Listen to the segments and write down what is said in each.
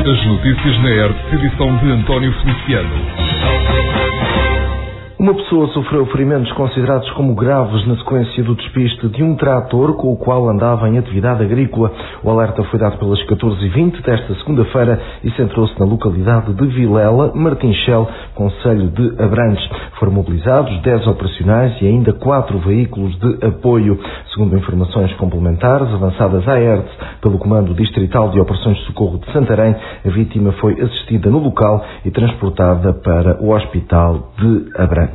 As notícias na ERTE, edição de António Feliciano. Uma pessoa sofreu ferimentos considerados como graves na sequência do despiste de um trator com o qual andava em atividade agrícola. O alerta foi dado pelas 14h20 desta segunda-feira e centrou-se na localidade de Vilela, Martinchel, concelho de Abrantes. Foram mobilizados 10 operacionais e ainda 4 veículos de apoio. Segundo informações complementares avançadas à ERTE pelo Comando Distrital de Operações de Socorro de Santarém, a vítima foi assistida no local e transportada para o Hospital de Abrantes.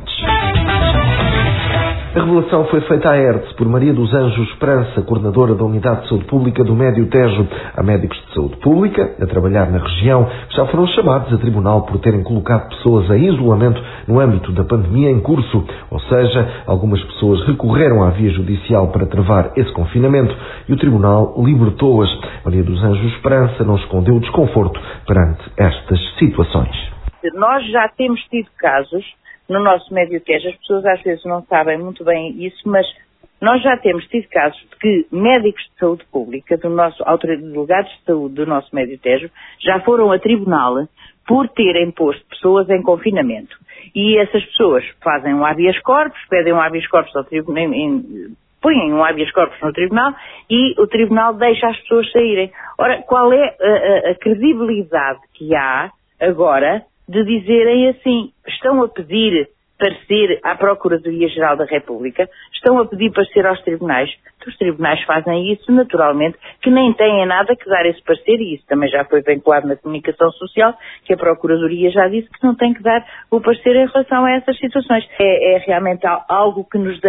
A revelação foi feita à ERTE por Maria dos Anjos Esperança, coordenadora da Unidade de Saúde Pública do Médio Tejo. Há médicos de saúde pública a trabalhar na região que já foram chamados a tribunal por terem colocado pessoas em isolamento no âmbito da pandemia em curso. Ou seja, algumas pessoas recorreram à via judicial para travar esse confinamento e o tribunal libertou-as. Maria dos Anjos Esperança não escondeu o desconforto perante estas situações. Nós já temos tido casos no nosso Médio Tejo, as pessoas às vezes não sabem muito bem isso, mas nós já temos tido casos de que médicos de saúde pública, delegados de saúde do nosso Médio Tejo, já foram a tribunal por terem posto pessoas em confinamento. E essas pessoas fazem um habeas corpus, pedem um habeas corpus ao tribunal, põem um habeas corpus no tribunal e o tribunal deixa as pessoas saírem. Ora, qual é a credibilidade que há agora de dizerem assim, estão a pedir parecer à Procuradoria-Geral da República, estão a pedir parecer aos tribunais, que os tribunais fazem isso naturalmente, que nem têm nada que dar esse parecer, e isso também já foi vinculado na comunicação social, que a Procuradoria já disse que não tem que dar o parecer em relação a essas situações. É realmente algo que nos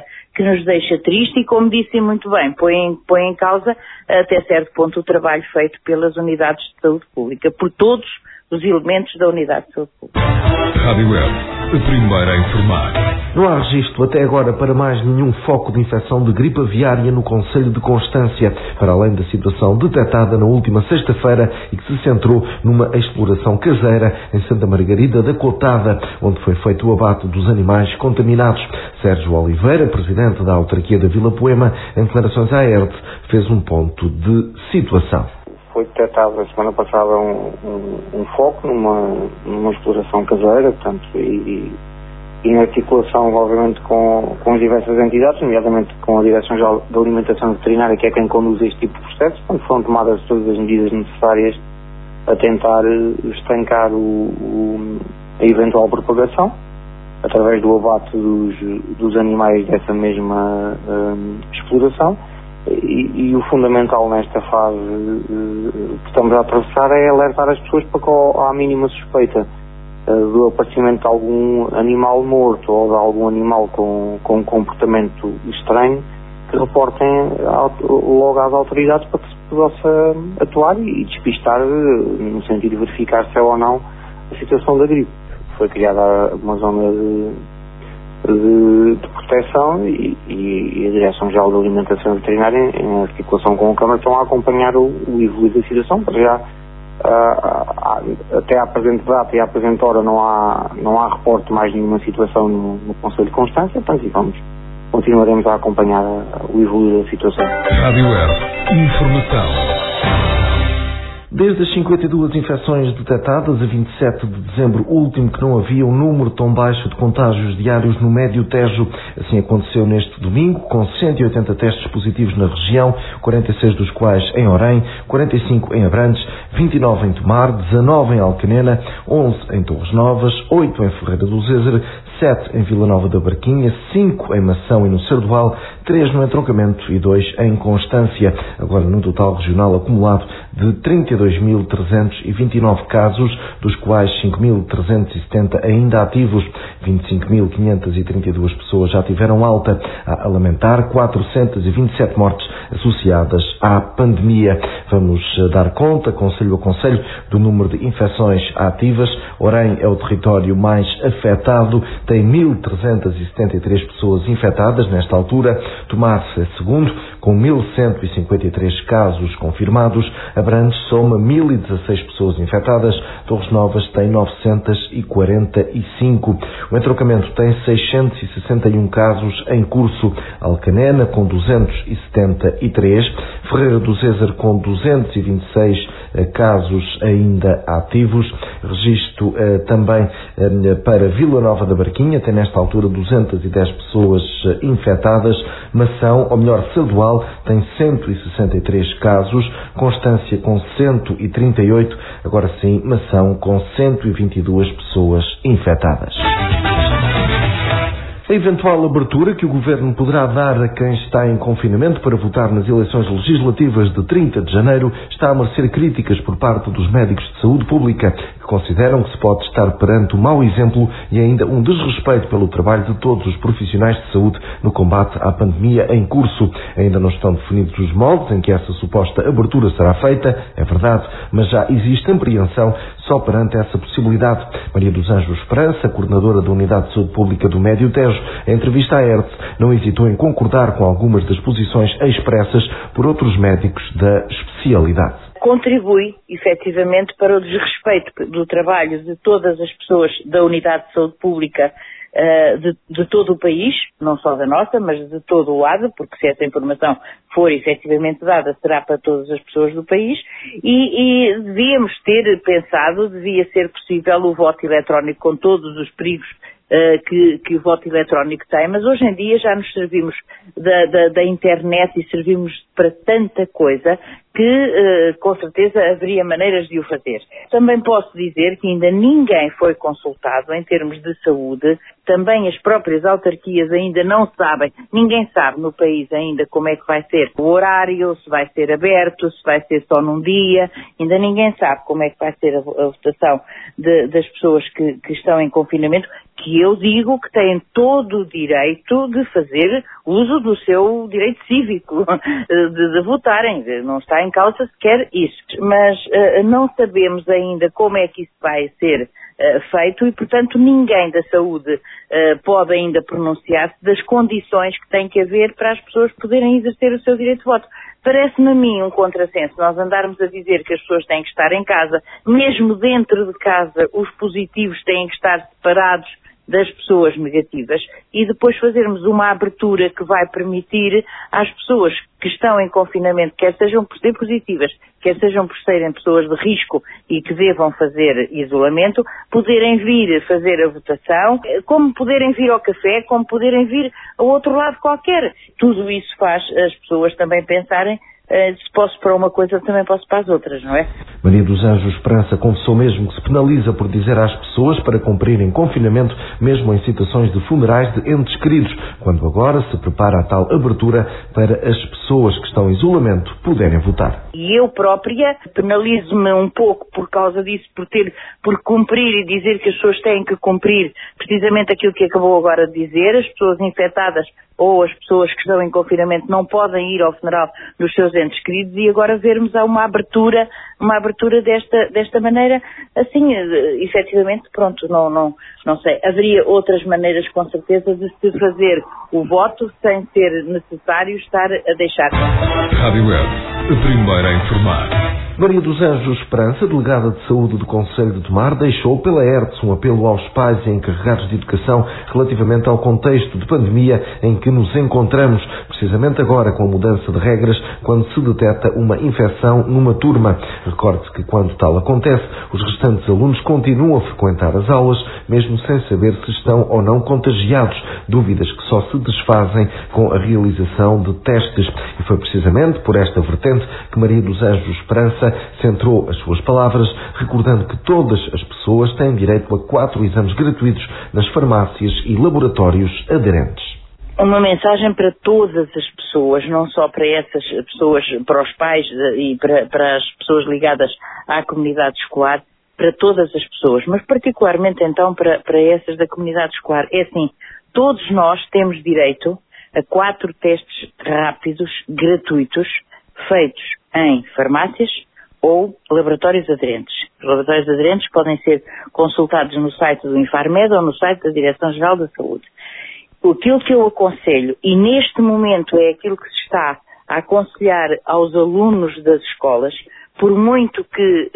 deixa triste e, como disse muito bem, põe em causa até certo ponto o trabalho feito pelas unidades de saúde pública, por todos os elementos da unidade de saúde pública. Rádio ERTE, a primeira a informar. Não há registro até agora para mais nenhum foco de infecção de gripe aviária no concelho de Constância, para além da situação detectada na última sexta-feira e que se centrou numa exploração caseira em Santa Margarida da Cotada, onde foi feito o abate dos animais contaminados. Sérgio Oliveira, presidente da autarquia da Vila Poema, em declarações à ERTE, fez um ponto de situação. Foi detectado a semana passada um foco numa exploração caseira, portanto, e em articulação, obviamente, com as diversas entidades, nomeadamente com a Direção-Geral da Alimentação Veterinária, que é quem conduz este tipo de processo, quando foram tomadas todas as medidas necessárias a tentar estancar a eventual propagação, através do abate dos animais dessa mesma exploração. E o fundamental nesta fase que estamos a atravessar é alertar as pessoas para que, à mínima suspeita do aparecimento de algum animal morto ou de algum animal com um comportamento estranho, que reportem logo às autoridades para que se possa atuar e despistar, no sentido de verificar se é ou não a situação da gripe. Foi criada uma zona de proteção e a Direção-Geral da Alimentação Veterinária, em articulação com a Câmara, estão a acompanhar o evoluir da situação. Para já, até à presente data e à presente hora, não há reporte de mais nenhuma situação no Concelho de Constância, portanto, continuaremos a acompanhar o evoluir da situação. Rádio ERTE, informação. Desde as 52 infecções detectadas a 27 de dezembro último, que não havia um número tão baixo de contágios diários no Médio Tejo. Assim aconteceu neste domingo, com 180 testes positivos na região, 46 dos quais em Orém, 45 em Abrantes, 29 em Tomar, 19 em Alcanena, 11 em Torres Novas, 8 em Ferreira do Zézer, 7 em Vila Nova da Barquinha, 5 em Mação e no Cerdoal, 3 no Entroncamento e 2 em Constância. Agora num total regional acumulado de 32.329 casos, dos quais 5.370 ainda ativos. 25.532 pessoas já tiveram alta. A lamentar 427 mortes associadas à pandemia. Vamos dar conta, concelho a concelho, do número de infecções ativas. Orém é o território mais afetado, tem 1.373 pessoas infectadas nesta altura. Tomar-se é segundo, com 1.153 casos confirmados. Abrantes soma 1.016 pessoas infectadas. Torres Novas tem 945. O Entroncamento tem 661 casos em curso. Alcanena com 273. Ferreira do Zézer com 226 casos ainda ativos. Registro também para Vila Nova da Barquinha, tem nesta altura 210 pessoas infectadas. Mação, ou melhor, Sadoal, tem 163 casos. Constância com 138, agora sim, Mação com 122 pessoas infectadas. A eventual abertura que o Governo poderá dar a quem está em confinamento para votar nas eleições legislativas de 30 de janeiro está a merecer críticas por parte dos médicos de saúde pública, que consideram que se pode estar perante um mau exemplo e ainda um desrespeito pelo trabalho de todos os profissionais de saúde no combate à pandemia em curso. Ainda não estão definidos os moldes em que essa suposta abertura será feita, é verdade, mas já existe apreensão só perante essa possibilidade. Maria dos Anjos Esperança, coordenadora da Unidade de Saúde Pública do Médio Tejo, em entrevista à ERTE, não hesitou em concordar com algumas das posições expressas por outros médicos da especialidade. Contribui, efetivamente, para o desrespeito do trabalho de todas as pessoas da Unidade de Saúde Pública de todo o país, não só da nossa, mas de todo o lado, porque se essa informação for efetivamente dada, será para todas as pessoas do país, e devíamos ter pensado, devia ser possível o voto eletrónico com todos os perigos que o voto eletrónico tem, mas hoje em dia já nos servimos da internet e servimos para tanta coisa que com certeza haveria maneiras de o fazer. Também posso dizer que ainda ninguém foi consultado em termos de saúde, também as próprias autarquias ainda não sabem, ninguém sabe no país ainda como é que vai ser o horário, se vai ser aberto, se vai ser só num dia, ainda ninguém sabe como é que vai ser a votação das pessoas que estão em confinamento, que eu digo que têm todo o direito de fazer uso do seu direito cívico, de votarem, não está em causa sequer isso, mas não sabemos ainda como é que isso vai ser feito e, portanto, ninguém da saúde pode ainda pronunciar-se das condições que tem que haver para as pessoas poderem exercer o seu direito de voto. Parece-me a mim um contrassenso nós andarmos a dizer que as pessoas têm que estar em casa, mesmo dentro de casa os positivos têm que estar separados das pessoas negativas e depois fazermos uma abertura que vai permitir às pessoas que estão em confinamento, quer sejam por ser positivas, quer sejam por serem pessoas de risco e que devam fazer isolamento, poderem vir fazer a votação, como poderem vir ao café, como poderem vir a outro lado qualquer. Tudo isso faz as pessoas também pensarem se posso para uma coisa, também posso para as outras, não é? Maria dos Anjos Esperança confessou mesmo que se penaliza por dizer às pessoas para cumprirem confinamento, mesmo em situações de funerais de entes queridos, quando agora se prepara a tal abertura para as pessoas que estão em isolamento poderem votar. E eu própria penalizo-me um pouco por causa disso, por cumprir e dizer que as pessoas têm que cumprir precisamente aquilo que acabou agora de dizer, as pessoas infectadas ou as pessoas que estão em confinamento não podem ir ao funeral dos seus entes queridos e agora vermos uma abertura desta maneira, assim, efetivamente, pronto, não sei, haveria outras maneiras com certeza de se fazer o voto sem ser necessário estar a deixar. Rádio Web, a primeira a informar. Maria dos Anjos Esperança, delegada de saúde do Concelho de Tomar, deixou pela ERTE um apelo aos pais e encarregados de educação relativamente ao contexto de pandemia em que nos encontramos, precisamente agora com a mudança de regras quando se detecta uma infecção numa turma. Recorde-se que quando tal acontece, os restantes alunos continuam a frequentar as aulas, mesmo sem saber se estão ou não contagiados, dúvidas que só se desfazem com a realização de testes. E foi precisamente por esta vertente que Maria dos Anjos Esperança centrou as suas palavras, recordando que todas as pessoas têm direito a 4 exames gratuitos nas farmácias e laboratórios aderentes. Uma mensagem para todas as pessoas, não só para essas pessoas, para os pais e para as pessoas ligadas à comunidade escolar, para todas as pessoas, mas particularmente então para essas da comunidade escolar. É assim, todos nós temos direito a 4 testes rápidos, gratuitos, feitos em farmácias ou laboratórios aderentes. Os laboratórios aderentes podem ser consultados no site do Infarmed ou no site da Direção-Geral da Saúde. Aquilo que eu aconselho, e neste momento é aquilo que se está a aconselhar aos alunos das escolas, por muito que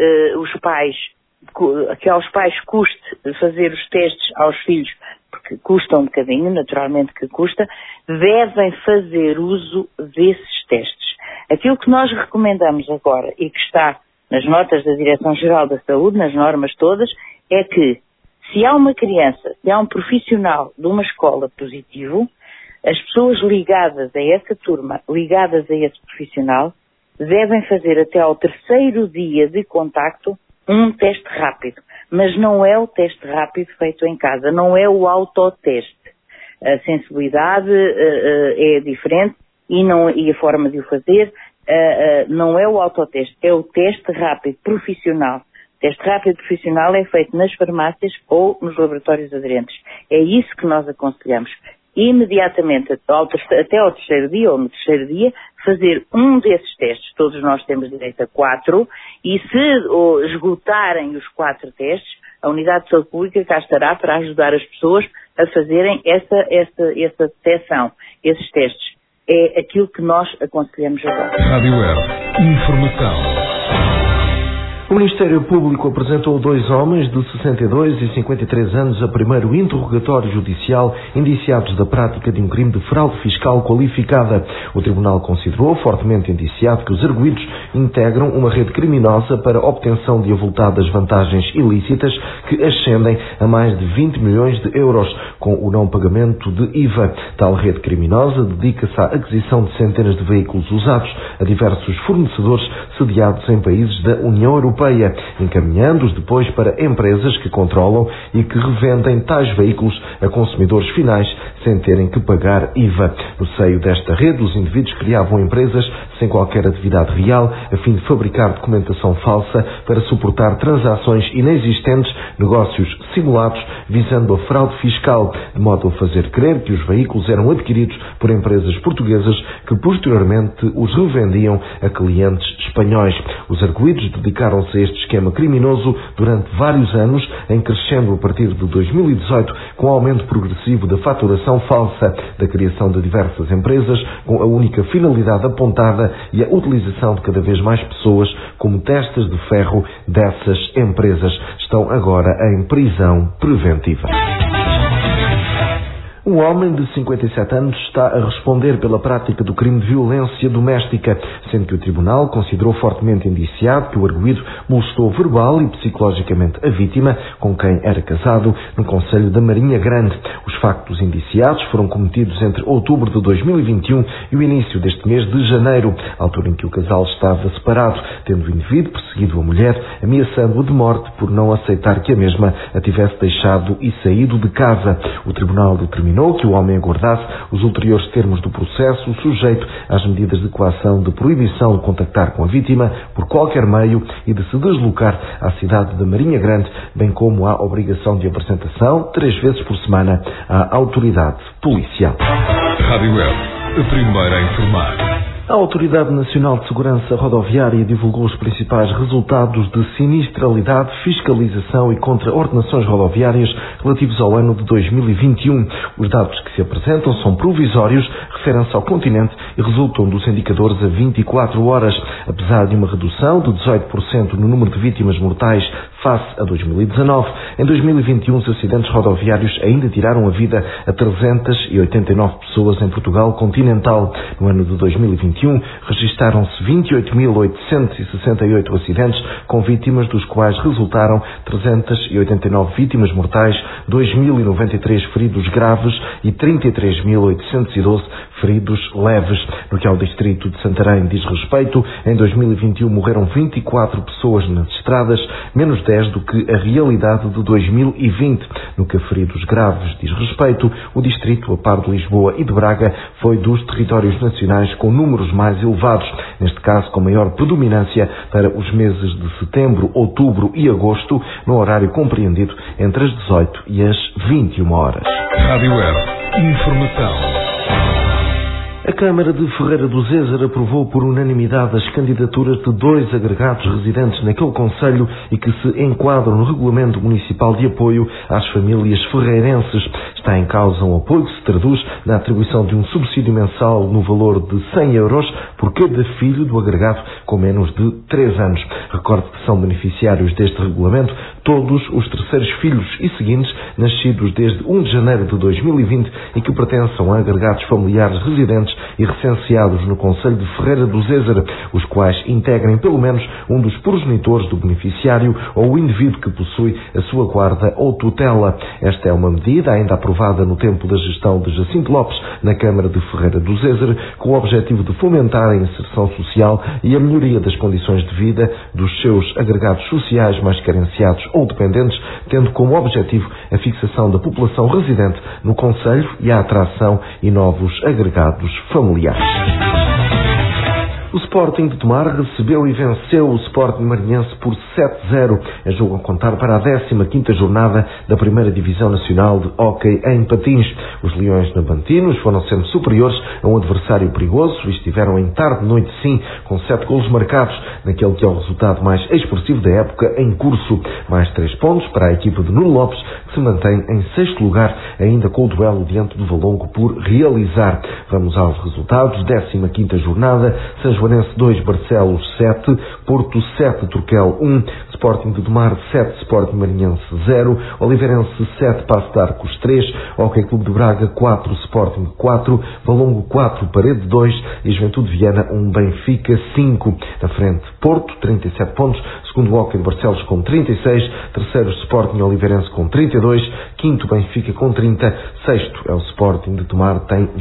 aos pais custe fazer os testes aos filhos, porque custa um bocadinho, naturalmente que custa, devem fazer uso desses testes. Aquilo que nós recomendamos agora e que está nas notas da Direção-Geral da Saúde, nas normas todas, é que se há uma criança, se há um profissional de uma escola positivo, as pessoas ligadas a essa turma, ligadas a esse profissional, devem fazer até ao 3º dia de contacto um teste rápido. Mas não é o teste rápido feito em casa, não é o autoteste. A sensibilidade é diferente e a forma de o fazer não é o autoteste, é o teste rápido profissional. O teste rápido profissional é feito nas farmácias ou nos laboratórios aderentes. É isso que nós aconselhamos. Imediatamente, até ao 3º dia ou no 3º dia, fazer um desses testes. Todos nós temos direito a 4 e se esgotarem os 4 testes, a Unidade de Saúde Pública cá estará para ajudar as pessoas a fazerem essa detecção, esses testes. É aquilo que nós aconselhamos agora. Rádio Web. Informação. O Ministério Público apresentou 2 homens de 62 e 53 anos a primeiro interrogatório judicial indiciados da prática de um crime de fraude fiscal qualificada. O Tribunal considerou fortemente indiciado que os arguidos integram uma rede criminosa para obtenção de avultadas vantagens ilícitas que ascendem a mais de 20 milhões de euros, com o não pagamento de IVA. Tal rede criminosa dedica-se à aquisição de centenas de veículos usados a diversos fornecedores sediados em países da União Europeia, encaminhando-os depois para empresas que controlam e que revendem tais veículos a consumidores finais sem terem que pagar IVA. No seio desta rede, os indivíduos criavam empresas sem qualquer atividade real, a fim de fabricar documentação falsa para suportar transações inexistentes, negócios simulados, visando a fraude fiscal, de modo a fazer crer que os veículos eram adquiridos por empresas portuguesas que posteriormente os revendiam a clientes espanhóis. Os arguidos dedicaram-se a este esquema criminoso durante vários anos, em crescendo a partir de 2018, com o aumento progressivo da faturação falsa, da criação de diversas empresas, com a única finalidade apontada e a utilização de cada vez mais pessoas como testas de ferro dessas empresas. Estão agora em prisão preventiva. Um homem de 57 anos está a responder pela prática do crime de violência doméstica, sendo que o Tribunal considerou fortemente indiciado que o arguido molestou verbal e psicologicamente a vítima, com quem era casado, no concelho da Marinha Grande. Os factos indiciados foram cometidos entre outubro de 2021 e o início deste mês de janeiro, altura em que o casal estava separado, tendo o indivíduo perseguido a mulher, ameaçando-a de morte por não aceitar que a mesma a tivesse deixado e saído de casa. O Tribunal determinou que o homem aguardasse os ulteriores termos do processo, sujeito às medidas de coação de proibição de contactar com a vítima por qualquer meio e de se deslocar à cidade da Marinha Grande, bem como à obrigação de apresentação 3 vezes por semana à autoridade policial. Rádio Web, a primeira a informar. A Autoridade Nacional de Segurança Rodoviária divulgou os principais resultados de sinistralidade, fiscalização e contraordenações rodoviárias relativos ao ano de 2021. Os dados que se apresentam são provisórios, referem-se ao continente e resultam dos indicadores a 24 horas. Apesar de uma redução de 18% no número de vítimas mortais face a 2019, em 2021 os acidentes rodoviários ainda tiraram a vida a 389 pessoas em Portugal continental. No ano de 2021, registaram-se 28.868 acidentes com vítimas, dos quais resultaram 389 vítimas mortais, 2.093 feridos graves e 33.812 feridos leves. No que ao distrito de Santarém diz respeito, em 2021 morreram 24 pessoas nas estradas, menos 10 do que a realidade de 2020. No que a feridos graves diz respeito, o distrito, a par de Lisboa e de Braga, foi dos territórios nacionais com números mais elevados, neste caso com maior predominância para os meses de setembro, outubro e agosto, no horário compreendido entre as 18 e as 21 horas. Rádio Web, informação. A Câmara de Ferreira do Zézer aprovou por unanimidade as candidaturas de 2 agregados residentes naquele concelho e que se enquadram no Regulamento Municipal de Apoio às Famílias Ferreirenses. Está em causa um apoio que se traduz na atribuição de um subsídio mensal no valor de 100 euros por cada filho do agregado com menos de 3 anos. Recorde que são beneficiários deste regulamento todos os terceiros filhos e seguintes nascidos desde 1 de janeiro de 2020 e que pertençam a agregados familiares residentes e recenseados no concelho de Ferreira do Zézer, os quais integrem pelo menos um dos progenitores do beneficiário ou o indivíduo que possui a sua guarda ou tutela. Esta é uma medida ainda aprovada no tempo da gestão de Jacinto Lopes na Câmara de Ferreira do Zézer, com o objetivo de fomentar a inserção social e a melhoria das condições de vida dos seus agregados sociais mais carenciados ou dependentes, tendo como objetivo a fixação da população residente no concelho e a atração e novos agregados familiares. O Sporting de Tomar recebeu e venceu o Sporting Marinhense por 7-0, em jogo a contar para a 15ª jornada da Primeira Divisão Nacional de Hóquei em Patins. Os Leões nabantinos foram sempre superiores a um adversário perigoso e estiveram em tarde-noite sim, com 7 golos marcados, naquele que é o resultado mais expressivo da época em curso. Mais 3 pontos para a equipa de Nuno Lopes, que se mantém em 6º lugar, ainda com o duelo diante do Valongo por realizar. Vamos aos resultados. 15ª jornada, Sanjoanense 2, Barcelos 7, Porto 7, Turquel 1, Sporting de Tomar 7, Sporting Marinhense 0, Oliveirense 7, Paço de Arcos 3, Hóquei Clube de Braga 4, Sporting 4, Valongo 4, Parede 2 e Juventude Viana 1, Benfica 5. Na frente, Porto, 37 pontos, segundo Hóquei de Barcelos com 36, terceiro Sporting Oliveirense com 32, quinto Benfica com 30, sexto é o Sporting de Tomar, tem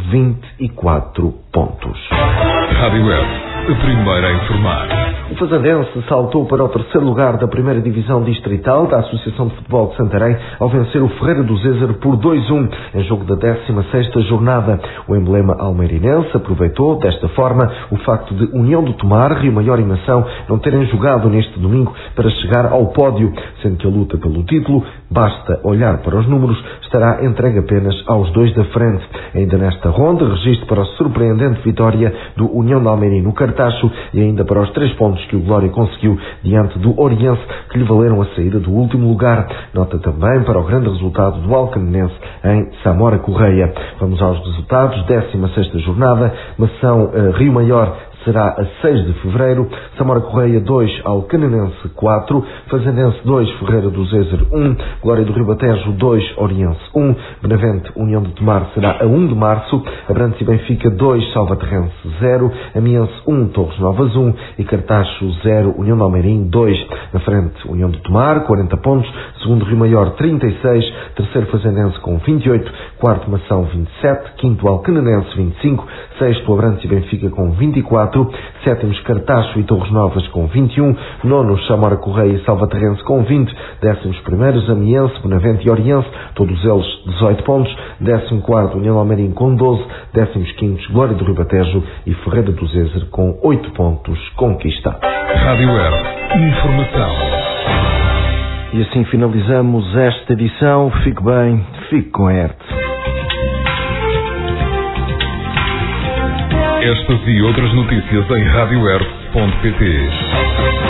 24 pontos. Rádio Web, a primeira a informar. O Fazendense saltou para o 3º lugar da Primeira Divisão Distrital da Associação de Futebol de Santarém ao vencer o Ferreira do Zézer por 2-1 em jogo da 16ª jornada. O emblema almeirinense aproveitou, desta forma, o facto de União do Tomar, Rio Maior e Mação não terem jogado neste domingo para chegar ao pódio, sendo que a luta pelo título, basta olhar para os números, estará entregue apenas aos 2 da frente. Ainda nesta ronda, registro para a surpreendente vitória do União de Almeirim no Cartacho e ainda para os 3 pontos que o Glória conseguiu diante do Oriense, que lhe valeram a saída do último lugar. Nota também para o grande resultado do Alcanenense em Samora Correia. Vamos aos resultados. 16ª jornada, Mação Rio Maior será a 6 de fevereiro, Samora Correia 2, Alcanenense 4, Fazendense 2, Ferreira do Zézer 1, Glória do Ribatejo 2, Oriense 1, Benavente União de Tomar será a 1 de março, Abrantes e Benfica 2, Salvaterrense 0, Amiense 1, Torres Novas 1 e Cartacho 0, União de Almeirim 2. Na frente, União de Tomar, 40 pontos, segundo Rio Maior 36, terceiro Fazendense com 28, quarto Mação 27, quinto Alcanenense 25, sexto Abrantes e Benfica com 24, sétimos Cartacho e Torres Novas com 21, nonos Samora Correia e Salvaterrense com 20, 11º Amiense, Benavente e Oriense, todos eles 18 pontos, 14º União de Almeirim com 12, 15º Glória do Ribatejo e Ferreira do Zézer com 8 pontos conquista. Rádio Web, informação. E assim finalizamos esta edição. Fique bem, fique com a ERT. Estas e outras notícias em radioerp.pt.